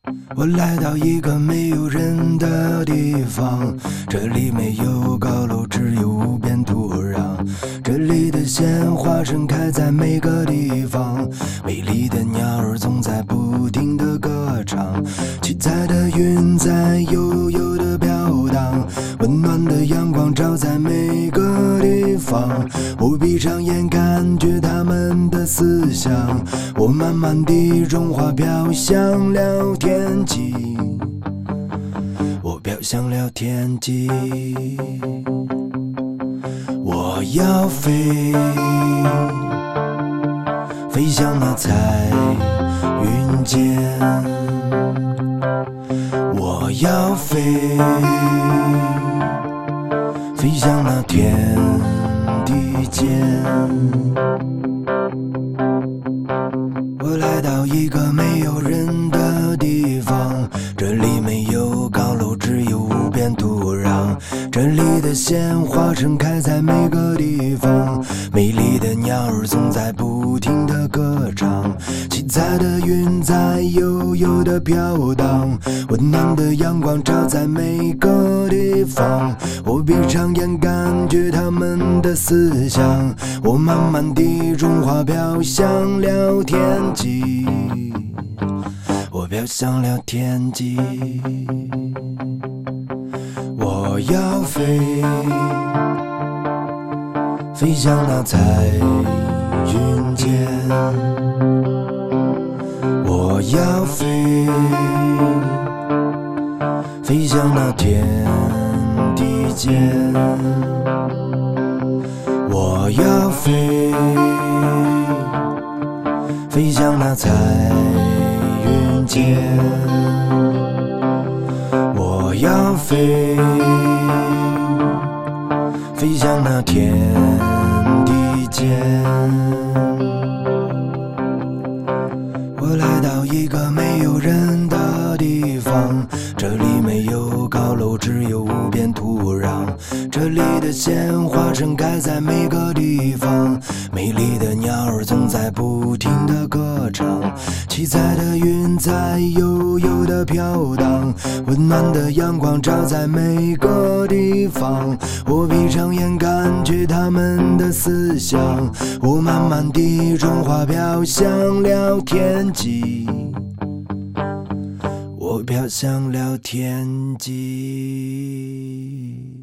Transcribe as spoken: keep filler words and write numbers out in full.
我来到一个没有人的地方，这里没有高楼，只有无边土壤。这里的鲜花盛开在每个地方，美丽的鸟儿总在不停地歌唱，七彩的云在悠悠地飘荡，温暖的阳光照在每个地方。我闭上眼感觉他们的思想，我慢慢地融化飘向了天际，我飘向了天际。我要飞，飞向那彩云间。我要飞，飞向那天地间。我来到一个没有人的地方，这里没有高楼，只有无边土壤。这里的鲜花盛开在每个地方，美丽的鸟儿总在不停地歌唱，七彩的云在悠悠地飘荡，温暖的阳光照在每个地方。我闭上眼感觉他们的思想，我慢慢地融化飘向了天际，我飘向了天际。我要飞，飞向那彩云间。我要飞，飞向那天地间。我要飞，飞向那彩云间。我要飞，飞向那天地间。我来到一个没有人的地方，这里没有高楼，只有无边土壤。这里的鲜花盛开在每个地方，美丽的鸟儿总在不停地歌唱，七彩的云在悠悠地飘荡，温暖的阳光照在每个地方。我闭上眼感觉他们的思想，我慢慢地融化飘向了天际，我飘向了天际。